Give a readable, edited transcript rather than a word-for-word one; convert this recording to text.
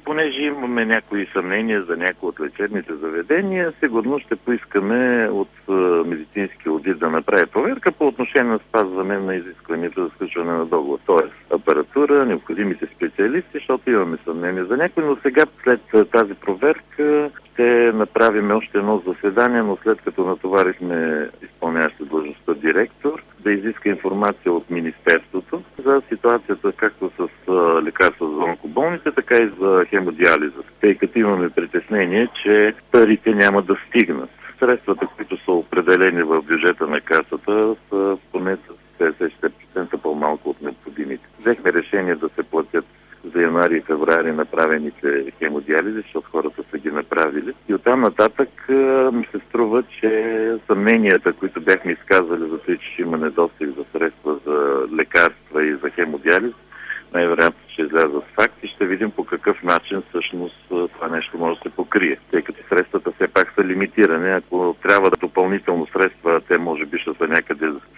понеже имаме някои съмнения за някои от лечебните заведения, сигурно ще поискаме от медицински одит да направи проверка по отношение на спазване на изискванията за сключване на договор. Т.е. апаратура, необходимите специалисти, защото имаме съмнение за някой, но сега след тази проверка ще направим още едно заседание, но след като натоварихме изпълняваща длъжността директор, да изиска информация от Министерството за ситуацията както с лекарства за онкоболните, така и за хемодиализа, тъй като имаме притеснение, че парите няма да стигнат. Средствата, които са определени в бюджета на касата, са поне с 50% по-малко от необходимите. Взехме решение да се платят за януари и февруари направените хемодиализи, защото хората са ги направили. И оттам нататък ми се струва, че съмненията, които бяхме изказали за това, че има недостиг за средства за лекарства и за хемодиализ, най-вероятно ще излязат факти. Ще видим по какъв начин всъщност това нещо може да се покрие, тъй като средствата все пак са лимитирани. Ако трябва допълнително средства, те може би ще са някъде